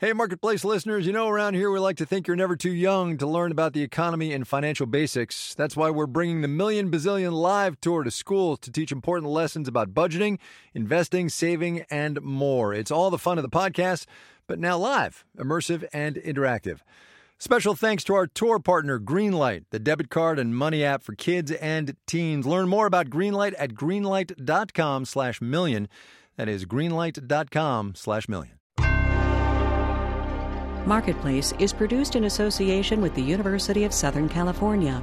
Hey, Marketplace listeners, you know around here we like to think you're never too young to learn about the economy and financial basics. That's why we're bringing the Million Bazillion Live Tour to schools to teach important lessons about budgeting, investing, saving, and more. It's all the fun of the podcast, but now live, immersive, and interactive. Special thanks to our tour partner, Greenlight, the debit card and money app for kids and teens. Learn more about Greenlight at greenlight.com/million. That is greenlight.com/million. Marketplace is produced in association with the University of Southern California.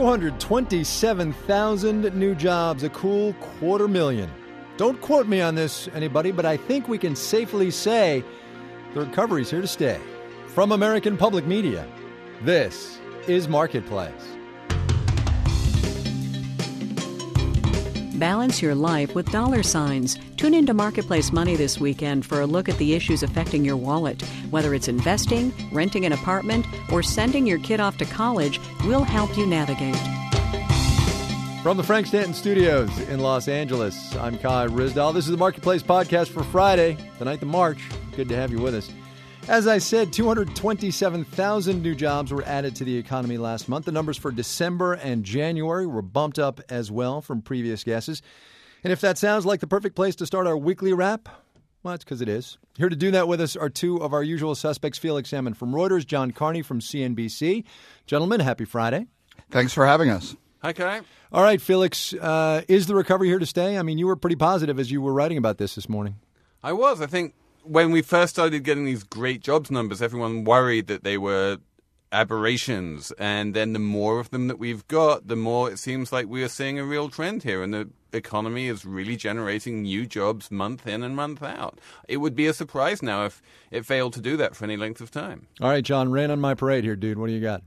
227,000 new jobs, a cool 250,000. Don't quote me on this, anybody, but I think we can safely say the recovery's here to stay. From American Public Media, this is Marketplace. Balance your life with dollar signs. Tune into Marketplace Money this weekend for a look at the issues affecting your wallet. Whether it's investing, renting an apartment, or sending your kid off to college, we'll help you navigate. From the Frank Stanton Studios in Los Angeles, I'm Kai Ryssdal. This is the Marketplace podcast for Friday, the 9th of March. Good to have you with us. As I said, 227,000 new jobs were added to the economy last month. The numbers for December and January were bumped up as well from previous guesses. And if that sounds like the perfect place to start our weekly wrap, well, it's because it is. Here to do that with us are two of our usual suspects, Felix Salmon from Reuters, John Carney from CNBC. Gentlemen, happy Friday. Thanks for having us. Hi, Kai. All right, Felix, is the recovery here to stay? I mean, you were pretty positive as you were writing about this morning. I was. I think when we first started getting these great jobs numbers, everyone worried that they were aberrations. And then the more of them that we've got, the more it seems like we are seeing a real trend here. And the economy is really generating new jobs month in and month out. It would be a surprise now if it failed to do that for any length of time. All right, John, rain on my parade here, dude. What do you got?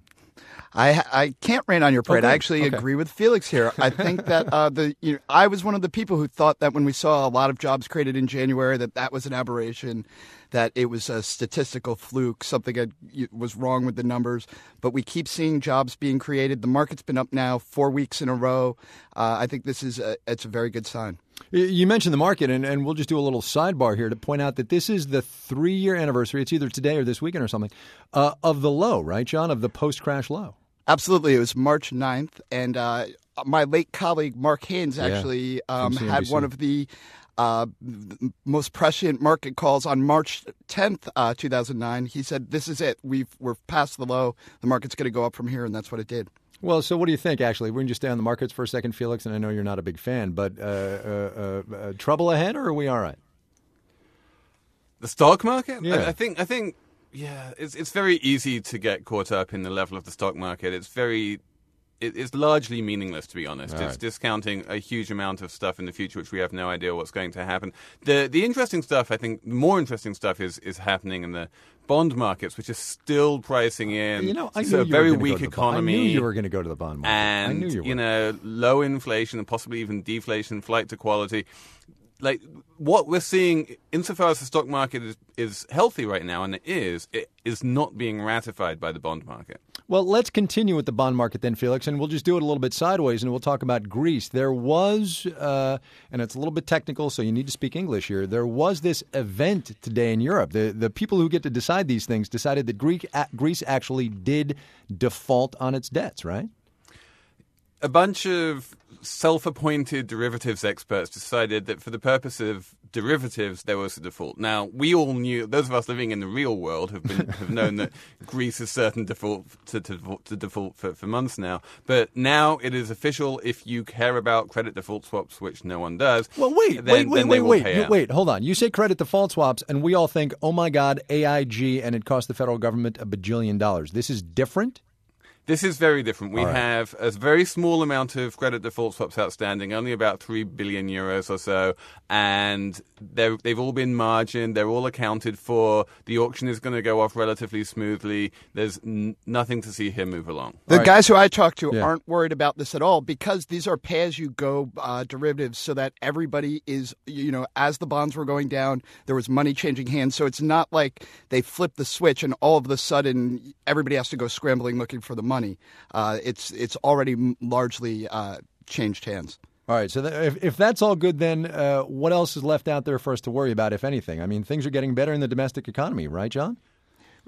I can't rain on your parade. Okay. I actually agree with Felix here. I think that I was one of the people who thought that when we saw a lot of jobs created in January, that was an aberration, that it was a statistical fluke, something was wrong with the numbers. But we keep seeing jobs being created. The market's been up now 4 weeks in a row. I think it's a very good sign. You mentioned the market, and we'll just do a little sidebar here to point out that this is the 3-year anniversary. It's either today or this weekend or something, of the low, right, John, of the post-crash low. Absolutely. It was March 9th, and my late colleague Mark Haynes actually had one of the most prescient market calls on March 10th, 2009. He said, this is it. We're past the low. The market's going to go up from here, and that's what it did. Well, so what do you think, actually? We're going to just stay on the markets for a second, Felix, and I know you're not a big fan, but trouble ahead, or are we all right? The stock market? Yeah. I think, it's very easy to get caught up in the level of the stock market. It's largely meaningless, to be honest. It's discounting a huge amount of stuff in the future, which we have no idea what's going to happen. The interesting stuff, I think, more interesting stuff is happening in the bond markets, which is still pricing in a very weak economy. I knew you were going to go to the bond market. And, I knew you were. Low inflation and possibly even deflation, flight to quality. Like, what we're seeing, insofar as the stock market is healthy right now, and it is not being ratified by the bond market. Well, let's continue with the bond market then, Felix, and we'll just do it a little bit sideways, and we'll talk about Greece. There was, and it's a little bit technical, so you need to speak English here, there was this event today in Europe. The people who get to decide these things decided that Greece actually did default on its debts, right? A bunch of self-appointed derivatives experts decided that for the purpose of derivatives, there was a default. Now, we all knew, those of us living in the real world have known that Greece is certain to default for months now. But now it is official. If you care about credit default swaps, which no one does, well, wait, hold on. You say credit default swaps, and we all think, oh my God, AIG, and it cost the federal government $1 bajillion. This is different? This is very different. We have a very small amount of credit default swaps outstanding, only about 3 billion euros or so, and they've all been margined. They're all accounted for. The auction is going to go off relatively smoothly. There's nothing to see here move along. The guys who I talk to aren't worried about this at all because these are pay-as-you-go derivatives so that everybody is, as the bonds were going down, there was money changing hands. So it's not like they flipped the switch and all of a sudden everybody has to go scrambling looking for the money. It's already largely changed hands. All right, so if that's all good, then what else is left out there for us to worry about, if anything? I mean, things are getting better in the domestic economy, right, John?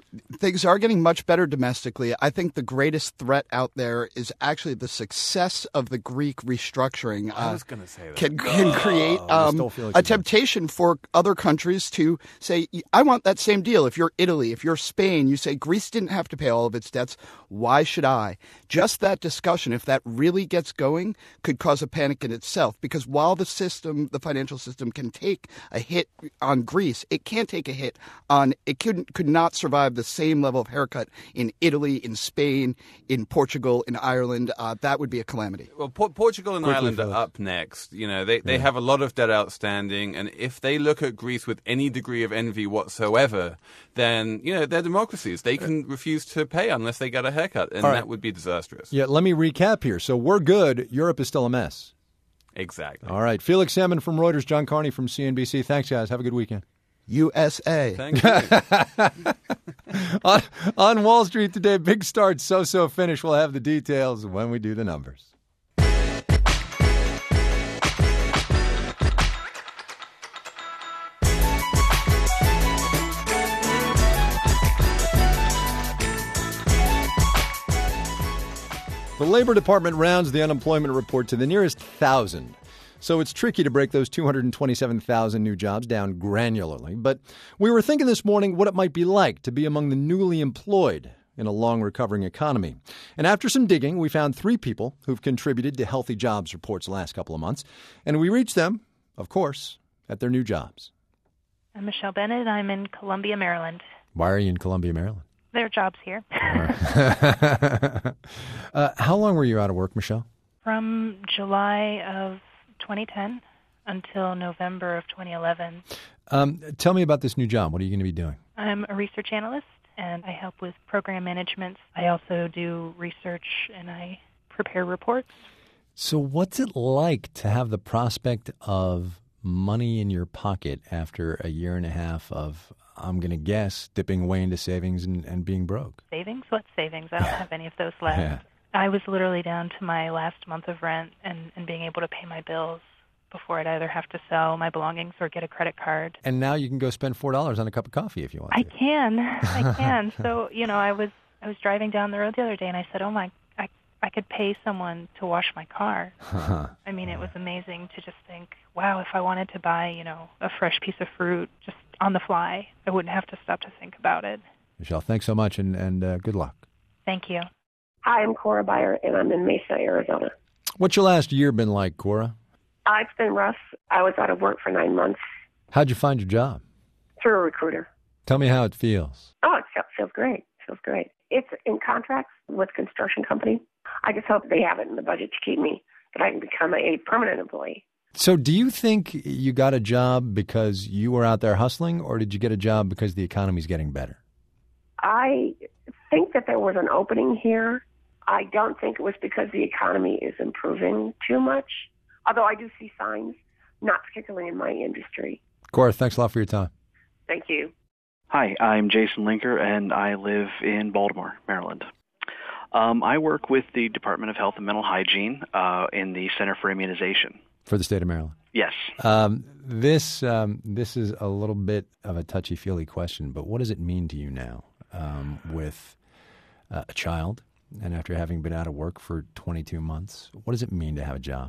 things are getting much better domestically. I think the greatest threat out there is actually the success of the Greek restructuring. I was going to say that. Can create a temptation for other countries to say, I want that same deal. If you're Italy, if you're Spain, you say Greece didn't have to pay all of its debts. Why should I? Just that discussion, if that really gets going, could cause a panic in itself. Because while the financial system can take a hit on Greece, it can't take a hit on, it could not survive the same level of haircut in Italy, in Spain, in Portugal, in Ireland. That would be a calamity. Well, Portugal and Ireland are up next. You know, they have a lot of debt outstanding, and if they look at Greece with any degree of envy whatsoever, then, you know, they're democracies. They can refuse to pay unless they get a haircut, and that would be disastrous. Yeah, let me recap here. So we're good. Europe is still a mess. Exactly. All right. Felix Salmon from Reuters, John Carney from CNBC. Thanks, guys. Have a good weekend. USA. Thank you. on Wall Street today, big start, so-so finish. We'll have the details when we do the numbers. The Labor Department rounds the unemployment report to the nearest 1,000. So it's tricky to break those 227,000 new jobs down granularly. But we were thinking this morning what it might be like to be among the newly employed in a long-recovering economy. And after some digging, we found 3 people who've contributed to Healthy Jobs Report's the last couple of months. And we reached them, of course, at their new jobs. I'm Michelle Bennett. I'm in Columbia, Maryland. Why are you in Columbia, Maryland? There are jobs here. How long were you out of work, Michelle? From July of 2010 until November of 2011. Tell me about this new job. What are you going to be doing? I'm a research analyst, and I help with program management. I also do research, and I prepare reports. So what's it like to have the prospect of money in your pocket after a year and a half of, I'm going to guess, dipping away into savings and being broke? Savings? What savings? I don't have any of those left. Yeah. I was literally down to my last month of rent and being able to pay my bills before I'd either have to sell my belongings or get a credit card. And now you can go spend $4 on a cup of coffee if you want to. I can. So, you know, I was driving down the road the other day and I said, I could pay someone to wash my car. I mean, it was amazing to just think, wow, if I wanted to buy, you know, a fresh piece of fruit just on the fly, I wouldn't have to stop to think about it. Michelle, thanks so much and good luck. Thank you. Hi, I'm Cora Beyer, and I'm in Mesa, Arizona. What's your last year been like, Cora? It's been rough. I was out of work for 9 months. How'd you find your job? Through a recruiter. Tell me how it feels. Oh, it feels great. It's in contracts with a construction company. I just hope they have it in the budget to keep me, that I can become a permanent employee. So do you think you got a job because you were out there hustling, or did you get a job because the economy's getting better? I think that there was an opening here. I don't think it was because the economy is improving too much, although I do see signs, not particularly in my industry. Cora, thanks a lot for your time. Thank you. Hi, I'm Jason Linker, and I live in Baltimore, Maryland. I work with the Department of Health and Mental Hygiene in the Center for Immunization. For the state of Maryland? Yes. This is a little bit of a touchy-feely question, but what does it mean to you now with a child and after having been out of work for 22 months? What does it mean to have a job?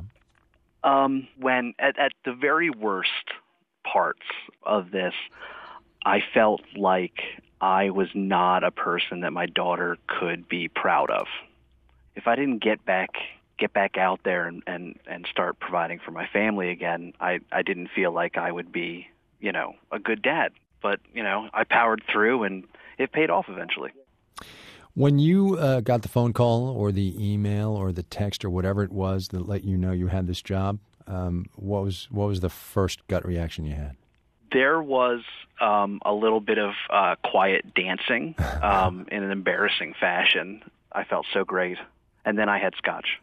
When at the very worst parts of this, I felt like I was not a person that my daughter could be proud of. If I didn't get back out there and start providing for my family again, I didn't feel like I would be, you know, a good dad. But, you know, I powered through and it paid off eventually. When you got the phone call or the email or the text or whatever it was that let you know you had this job, what was the first gut reaction you had? There was a little bit of quiet dancing in an embarrassing fashion. I felt so great. And then I had scotch.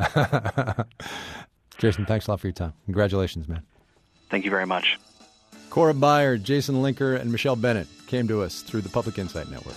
Jason, thanks a lot for your time. Congratulations, man. Thank you very much. Cora Beyer, Jason Linker, and Michelle Bennett came to us through the Public Insight Network.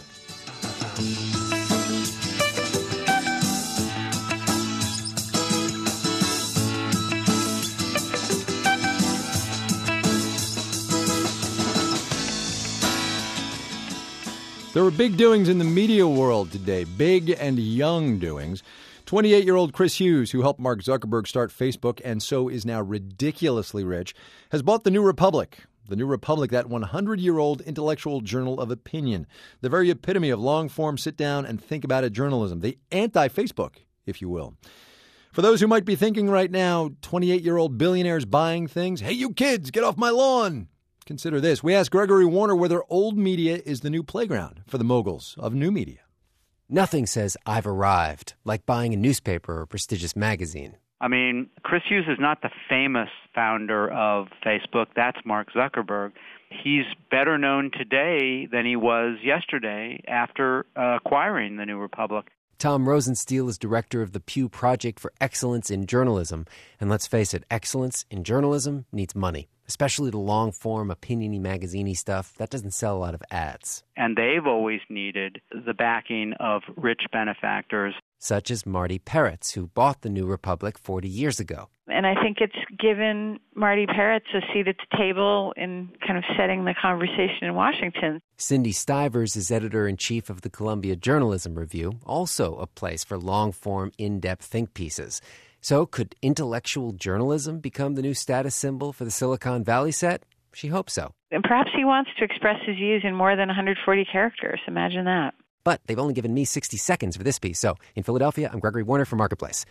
There were big doings in the media world today, big and young doings. 28-year-old Chris Hughes, who helped Mark Zuckerberg start Facebook and so is now ridiculously rich, has bought The New Republic. The New Republic, that 100-year-old intellectual journal of opinion, the very epitome of long-form sit-down-and-think-about-it journalism, the anti-Facebook, if you will. For those who might be thinking right now, 28-year-old billionaires buying things, hey, you kids, get off my lawn. Consider this. We asked Gregory Warner whether old media is the new playground for the moguls of new media. Nothing says I've arrived like buying a newspaper or a prestigious magazine. I mean, Chris Hughes is not the famous founder of Facebook. That's Mark Zuckerberg. He's better known today than he was yesterday after acquiring the New Republic. Tom Rosenstiel is director of the Pew Project for Excellence in Journalism. And let's face it, excellence in journalism needs money, especially the long-form, opinion-y, magazine-y stuff. That doesn't sell a lot of ads. And they've always needed the backing of rich benefactors. Such as Marty Peretz, who bought the New Republic 40 years ago. And I think it's given Marty Peretz a seat at the table in kind of setting the conversation in Washington. Cindy Stivers is editor-in-chief of the Columbia Journalism Review, also a place for long-form, in-depth think pieces. So could intellectual journalism become the new status symbol for the Silicon Valley set? She hopes so. And perhaps he wants to express his views in more than 140 characters. Imagine that. But they've only given me 60 seconds for this piece. So in Philadelphia, I'm Gregory Warner for Marketplace.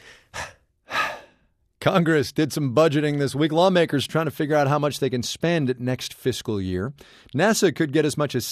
Congress did some budgeting this week. Lawmakers trying to figure out how much they can spend next fiscal year. NASA could get as much as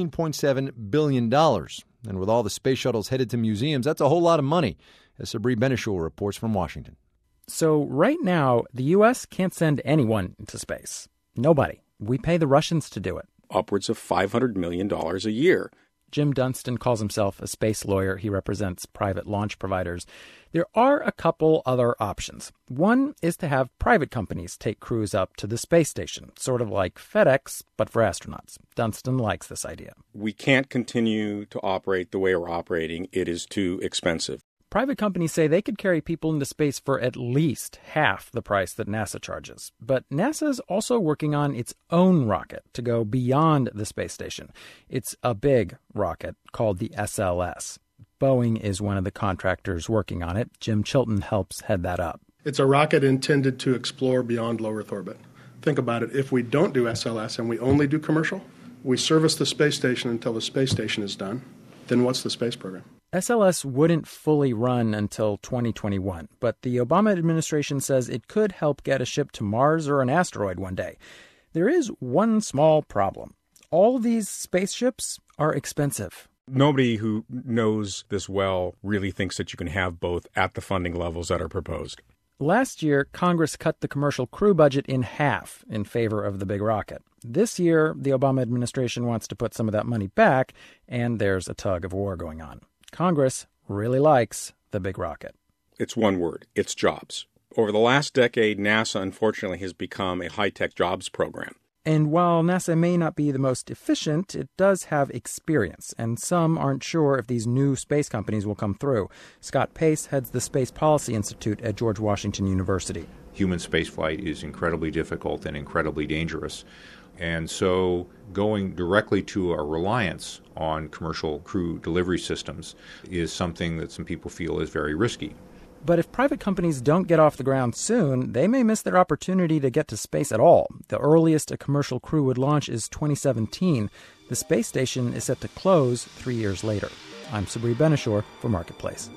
$17.7 billion. And with all the space shuttles headed to museums, that's a whole lot of money, as Sabri Benishul reports from Washington. So right now, the U.S. can't send anyone into space. Nobody. We pay the Russians to do it. Upwards of $500 million a year. Jim Dunstan calls himself a space lawyer. He represents private launch providers. There are a couple other options. One is to have private companies take crews up to the space station, sort of like FedEx, but for astronauts. Dunstan likes this idea. We can't continue to operate the way we're operating. It is too expensive. Private companies say they could carry people into space for at least half the price that NASA charges. But NASA is also working on its own rocket to go beyond the space station. It's a big rocket called the SLS. Boeing is one of the contractors working on it. Jim Chilton helps head that up. It's a rocket intended to explore beyond low Earth orbit. Think about it. If we don't do SLS and we only do commercial, we service the space station until the space station is done. Then what's the space program? SLS wouldn't fully run until 2021, but the Obama administration says it could help get a ship to Mars or an asteroid one day. There is one small problem. All these spaceships are expensive. Nobody who knows this well really thinks that you can have both at the funding levels that are proposed. Last year, Congress cut the commercial crew budget in half in favor of the big rocket. This year, the Obama administration wants to put some of that money back, and there's a tug of war going on. Congress really likes the big rocket. It's one word. It's jobs. Over the last decade, NASA, unfortunately, has become a high-tech jobs program. And while NASA may not be the most efficient, it does have experience, and some aren't sure if these new space companies will come through. Scott Pace heads the Space Policy Institute at George Washington University. Human spaceflight is incredibly difficult and incredibly dangerous. And so going directly to a reliance on commercial crew delivery systems is something that some people feel is very risky. But if private companies don't get off the ground soon, they may miss their opportunity to get to space at all. The earliest a commercial crew would launch is 2017. The space station is set to close 3 years later. I'm Sabri Benishur for Marketplace.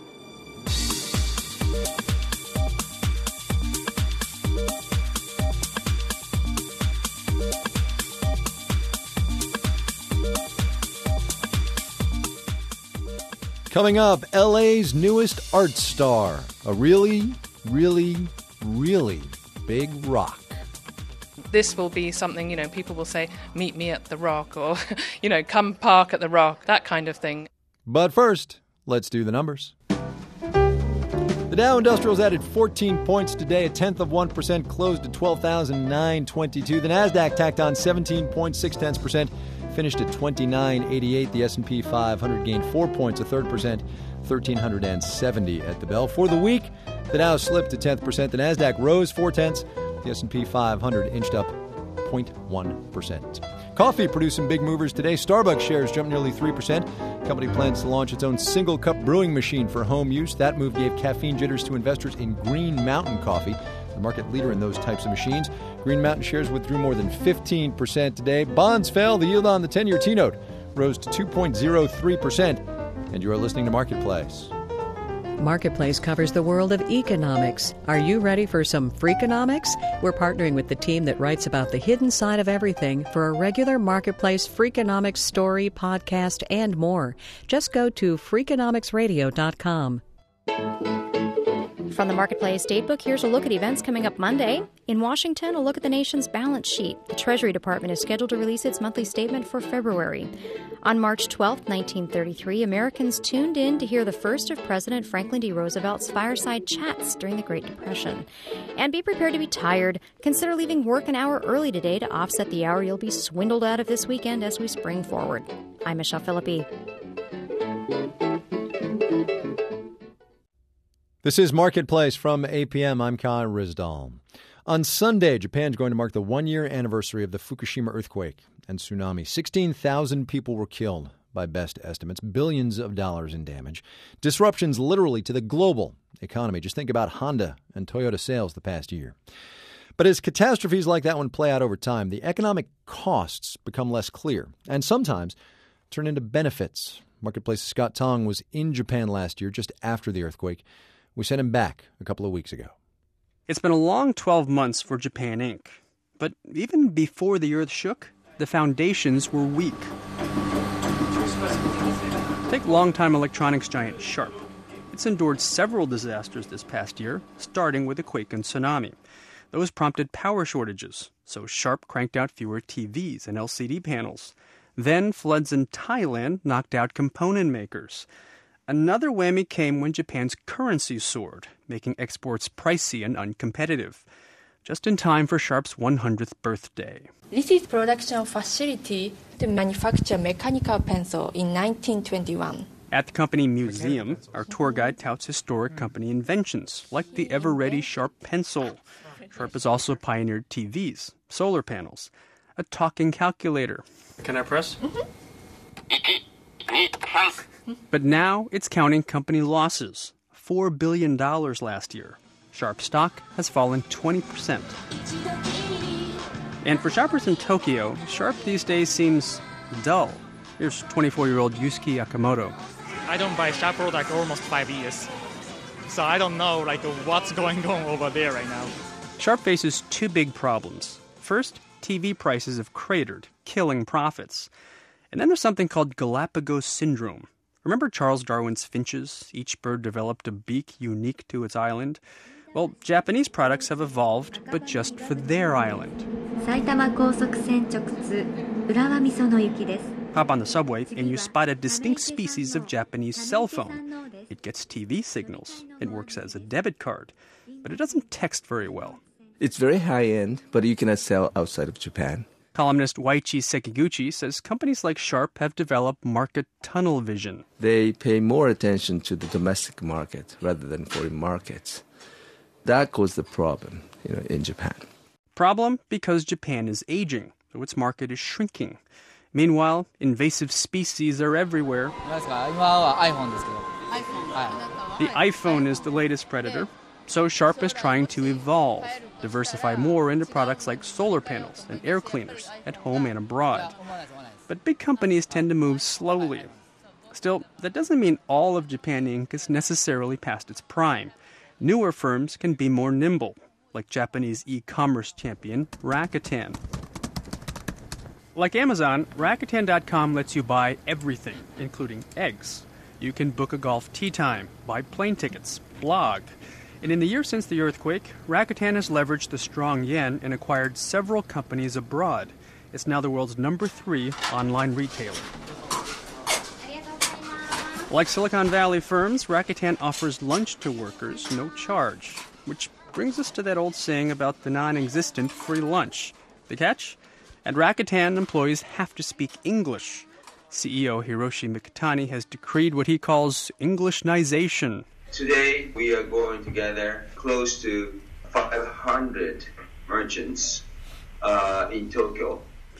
Coming up, LA's newest art star, a really, really, really big rock. This will be something, people will say, meet me at the Rock, or, come park at the Rock, that kind of thing. But first, let's do the numbers. The Dow Industrials added 14 points today, 0.1%, closed at 12,922. The Nasdaq tacked on 17.6%. Finished at 2988. The S&P 500 gained 4 points, 0.3%, 1,370 at the bell. For the week, the Dow slipped a 0.1%. The Nasdaq rose 0.4. The S&P 500 inched up 0.1%. Coffee produced some big movers today. Starbucks shares jumped nearly 3%. The company plans to launch its own single-cup brewing machine for home use. That move gave caffeine jitters to investors in Green Mountain Coffee, the market leader in those types of machines. Green Mountain shares withdrew more than 15% today. Bonds fell. The yield on the 10-year T-note rose to 2.03%. And you are listening to Marketplace. Marketplace covers the world of economics. Are you ready for some Freakonomics? We're partnering with the team that writes about the hidden side of everything for a regular Marketplace Freakonomics story, podcast, and more. Just go to Freakonomicsradio.com. From the Marketplace Datebook, here's a look at events coming up Monday. In Washington, a look at the nation's balance sheet. The Treasury Department is scheduled to release its monthly statement for February. On March 12, 1933, Americans tuned in to hear the first of President Franklin D. Roosevelt's fireside chats during the Great Depression. And be prepared to be tired. Consider leaving work an hour early today to offset the hour you'll be swindled out of this weekend as we spring forward. I'm Michelle Philippi. This is Marketplace from APM. I'm Kai Ryssdal. On Sunday, Japan's going to mark the one-year anniversary of the Fukushima earthquake and tsunami. 16,000 people were killed by best estimates, billions of dollars in damage. Disruptions literally to the global economy. Just think about Honda and Toyota sales the past year. But as catastrophes like that one play out over time, the economic costs become less clear and sometimes turn into benefits. Marketplace's Scott Tong was in Japan last year, just after the earthquake. We sent him back a couple of weeks ago. It's been a long 12 months for Japan Inc. But even before the earth shook, the foundations were weak. Take longtime electronics giant Sharp. It's endured several disasters this past year, starting with the quake and tsunami. Those prompted power shortages, so Sharp cranked out fewer TVs and LCD panels. Then floods in Thailand knocked out component makers. Another whammy came when Japan's currency soared, making exports pricey and uncompetitive. Just in time for Sharp's 100th birthday. This is production facility to manufacture mechanical pencil in 1921. At the company museum, our tour guide touts historic company inventions, like the ever-ready Sharp pencil. Sharp has also pioneered TVs, solar panels, a talking calculator. Can I press? But now it's counting company losses. $4 billion last year. Sharp stock has fallen 20%. And for shoppers in Tokyo, Sharp these days seems dull. Here's 24-year-old Yusuke Akamoto. I don't buy Sharp product almost 5 years. So I don't know what's going on over there right now. Sharp faces two big problems. First, TV prices have cratered, killing profits. And then there's something called Galapagos syndrome. Remember Charles Darwin's finches? Each bird developed a beak unique to its island. Well, Japanese products have evolved, but just for their island. Hop on the subway and you spot a distinct species of Japanese cell phone. It gets TV signals. It works as a debit card, but it doesn't text very well. It's very high-end, but you cannot sell outside of Japan. Columnist Waichi Sekiguchi says companies like Sharp have developed market tunnel vision. They pay more attention to the domestic market rather than foreign markets. That caused the problem, in Japan. Problem because Japan is aging, so its market is shrinking. Meanwhile, invasive species are everywhere. The iPhone is the latest predator, so Sharp is trying to evolve, diversify more into products like solar panels and air cleaners at home and abroad. But big companies tend to move slowly. Still, that doesn't mean all of Japan Inc. is necessarily past its prime. Newer firms can be more nimble, like Japanese e-commerce champion Rakuten. Like Amazon, Rakuten.com lets you buy everything, including eggs. You can book a golf tee time, buy plane tickets, blog. And in the year since the earthquake, Rakuten has leveraged the strong yen and acquired several companies abroad. It's now the world's #3 online retailer. Like Silicon Valley firms, Rakuten offers lunch to workers, no charge. Which brings us to that old saying about the non-existent free lunch. The catch? At Rakuten, employees have to speak English. CEO Hiroshi Mikitani has decreed what he calls Englishnization. Today, we are going to gather close to 500 merchants in Tokyo.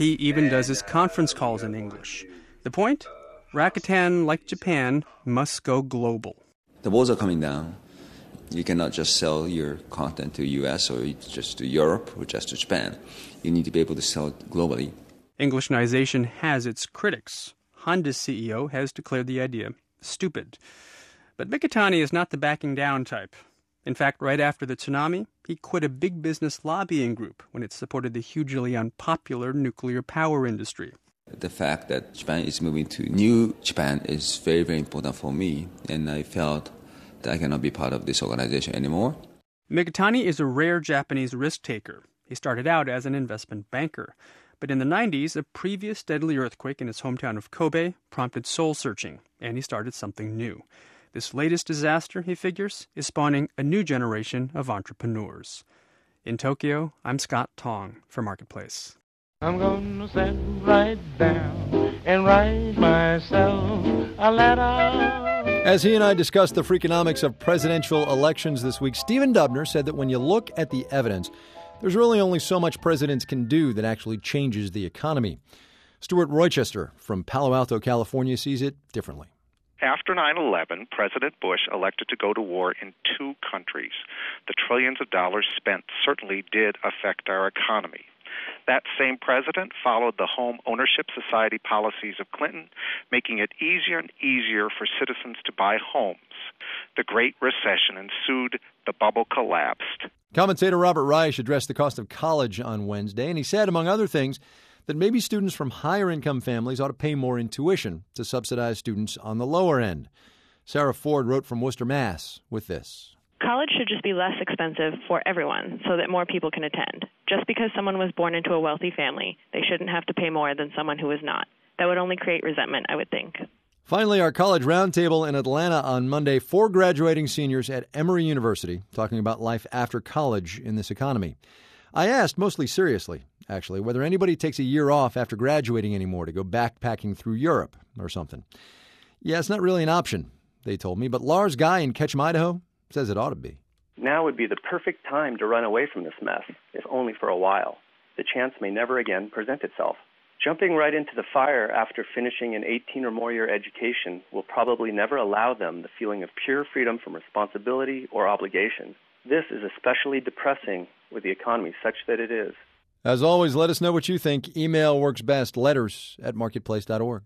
He even does his conference calls in English. The point? Rakuten, like Japan, must go global. The walls are coming down. You cannot just sell your content to US or just to Europe or just to Japan. You need to be able to sell it globally. Englishnization has its critics. Honda's CEO has declared the idea stupid. But Mikitani is not the backing down type. In fact, right after the tsunami, he quit a big business lobbying group when it supported the hugely unpopular nuclear power industry. The fact that Japan is moving to new Japan is very, very important for me, and I felt that I cannot be part of this organization anymore. Mikitani is a rare Japanese risk-taker. He started out as an investment banker. But in the 90s, a previous deadly earthquake in his hometown of Kobe prompted soul-searching, and he started something new. This latest disaster, he figures, is spawning a new generation of entrepreneurs. In Tokyo, I'm Scott Tong for Marketplace. I'm gonna sit right down and write myself a letter. As he and I discussed the freakonomics of presidential elections this week, Stephen Dubner said that when you look at the evidence, there's really only so much presidents can do that actually changes the economy. Stuart Rochester from Palo Alto, California, sees it differently. After 9/11, President Bush elected to go to war in 2 countries. The trillions of dollars spent certainly did affect our economy. That same president followed the home ownership society policies of Clinton, making it easier and easier for citizens to buy homes. The Great Recession ensued. The bubble collapsed. Commentator Robert Reich addressed the cost of college on Wednesday, and he said, among other things, that maybe students from higher-income families ought to pay more in tuition to subsidize students on the lower end. Sarah Ford wrote from Worcester, Mass. with this. College should just be less expensive for everyone so that more people can attend. Just because someone was born into a wealthy family, they shouldn't have to pay more than someone who is not. That would only create resentment, I would think. Finally, our college roundtable in Atlanta on Monday. 4 graduating seniors at Emory University talking about life after college in this economy. I asked, mostly seriously, actually, whether anybody takes a year off after graduating anymore to go backpacking through Europe or something. Yeah, it's not really an option, they told me, but Lars Guy in Ketchum, Idaho, says it ought to be. Now would be the perfect time to run away from this mess, if only for a while. The chance may never again present itself. Jumping right into the fire after finishing an 18 or more year education will probably never allow them the feeling of pure freedom from responsibility or obligation. This is especially depressing with the economy such that it is. As always, let us know what you think. Email works best. letters@marketplace.org.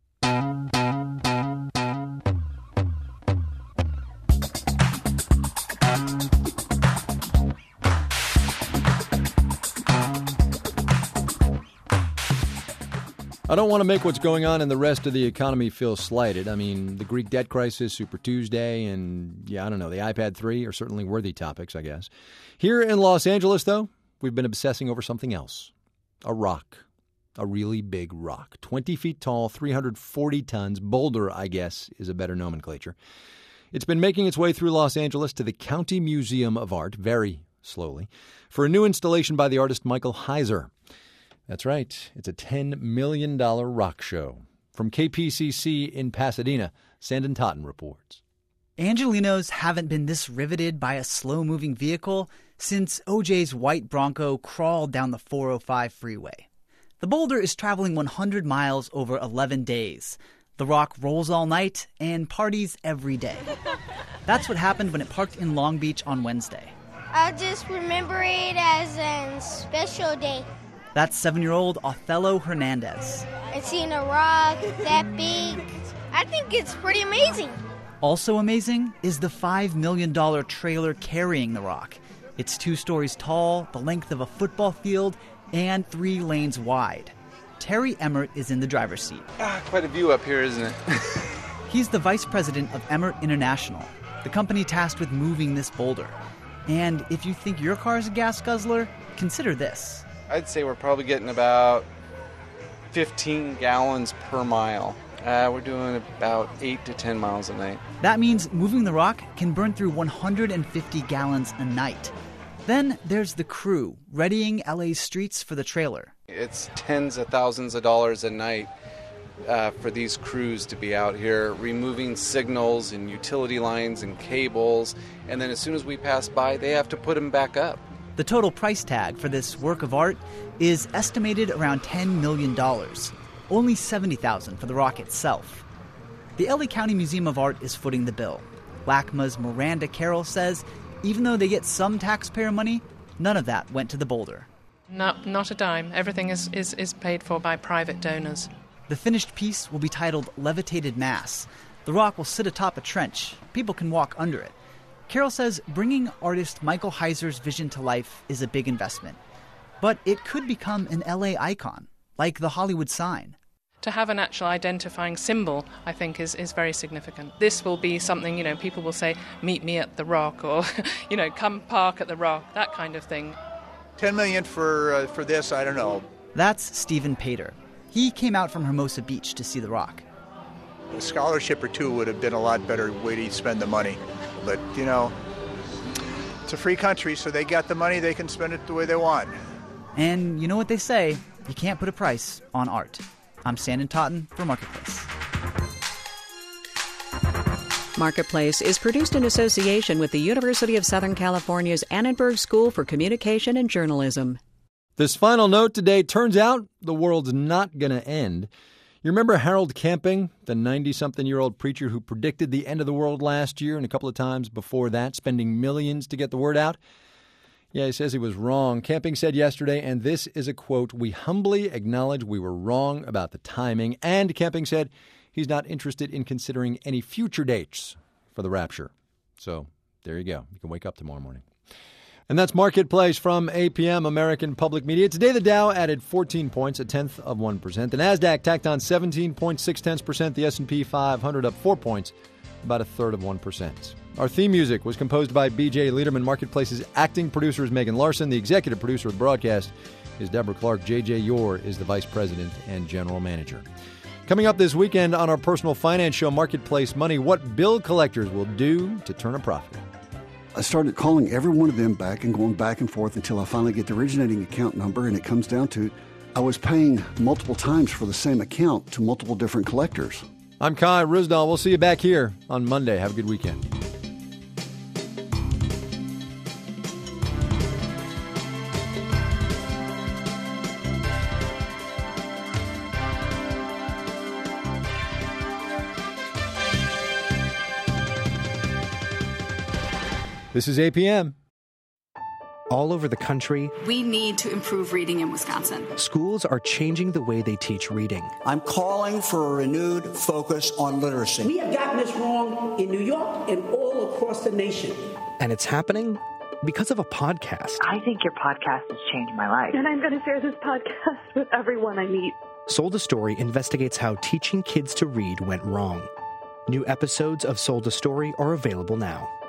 I don't want to make what's going on in the rest of the economy feel slighted. I mean, the Greek debt crisis, Super Tuesday, and, the iPad 3 are certainly worthy topics, I guess. Here in Los Angeles, though, we've been obsessing over something else. A rock. A really big rock. 20 feet tall, 340 tons. Boulder, I guess, is a better nomenclature. It's been making its way through Los Angeles to the County Museum of Art, very slowly, for a new installation by the artist Michael Heiser. That's right. It's a $10 million rock show. From KPCC in Pasadena, Sandon Totten reports. Angelinos haven't been this riveted by a slow-moving vehicle since OJ's white Bronco crawled down the 405 freeway. The boulder is traveling 100 miles over 11 days. The rock rolls all night and parties every day. That's what happened when it parked in Long Beach on Wednesday. I'll just remember it as a special day. That's 7-year-old Othello Hernandez. I've seen a rock that big. I think it's pretty amazing. Also amazing is the $5 million trailer carrying the rock. It's 2 stories tall, the length of a football field, and 3 lanes wide. Terry Emmert is in the driver's seat. Quite a view up here, isn't it? He's the vice president of Emmert International, the company tasked with moving this boulder. And if you think your car is a gas guzzler, consider this. I'd say we're probably getting about 15 gallons per mile. We're doing about 8 to 10 miles a night. That means moving the rock can burn through 150 gallons a night. Then there's the crew, readying LA's streets for the trailer. It's tens of thousands of dollars a night for these crews to be out here removing signals and utility lines and cables. And then as soon as we pass by, they have to put them back up. The total price tag for this work of art is estimated around $10 million, only $70,000 for the rock itself. The LA County Museum of Art is footing the bill. LACMA's Miranda Carroll says even though they get some taxpayer money, none of that went to the boulder. No, not a dime. Everything is paid for by private donors. The finished piece will be titled Levitated Mass. The rock will sit atop a trench. People can walk under it. Carroll says bringing artist Michael Heiser's vision to life is a big investment. But it could become an LA icon, like the Hollywood sign. To have an actual identifying symbol, I think, is very significant. This will be something, people will say, meet me at the Rock, or, come park at the Rock, that kind of thing. $10 million for this, I don't know. That's Stephen Pater. He came out from Hermosa Beach to see the rock. A scholarship or two would have been a lot better way to spend the money. But, it's a free country, so they got the money, they can spend it the way they want. And you know what they say, you can't put a price on art. I'm Sandon Totten for Marketplace. Marketplace is produced in association with the University of Southern California's Annenberg School for Communication and Journalism. This final note today, turns out the world's not going to end. You remember Harold Camping, the 90-something-year-old preacher who predicted the end of the world last year and a couple of times before that, spending millions to get the word out? Yeah, he says he was wrong. Camping said yesterday, and this is a quote, "We humbly acknowledge we were wrong about the timing." And Camping said he's not interested in considering any future dates for the rapture. So there you go. You can wake up tomorrow morning. And that's Marketplace from APM, American Public Media. Today, the Dow added 14 points, 0.1%. The NASDAQ tacked on 17.6%. The S&P 500 up 4 points, about 1/3%. Our theme music was composed by B.J. Liederman. Marketplace's acting producer is Megan Larson. The executive producer of the broadcast is Deborah Clark. J.J. Yore is the vice president and general manager. Coming up this weekend on our personal finance show, Marketplace Money, what bill collectors will do to turn a profit. I started calling every one of them back and going back and forth until I finally get the originating account number, and it comes down to I was paying multiple times for the same account to multiple different collectors. I'm Kai Ryssdal. We'll see you back here on Monday. Have a good weekend. This is APM. All over the country, we need to improve reading in Wisconsin. Schools are changing the way they teach reading. I'm calling for a renewed focus on literacy. We have gotten this wrong in New York and all across the nation. And it's happening because of a podcast. I think your podcast has changed my life. And I'm going to share this podcast with everyone I meet. Sold a Story investigates how teaching kids to read went wrong. New episodes of Sold a Story are available now.